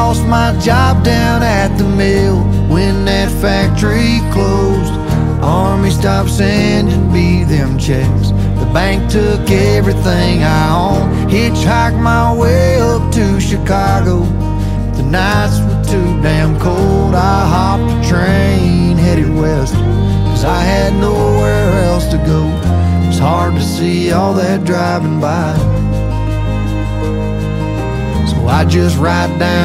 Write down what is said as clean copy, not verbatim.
lost my job down at the mill when that factory closed. Army stopped sending me them checks. The bank took everything I owned. Hitchhiked my way up to Chicago. The nights were too damn cold. I hopped a train headed west, 'cause I had nowhere else to go. It's hard to see all that driving by, so I just ride down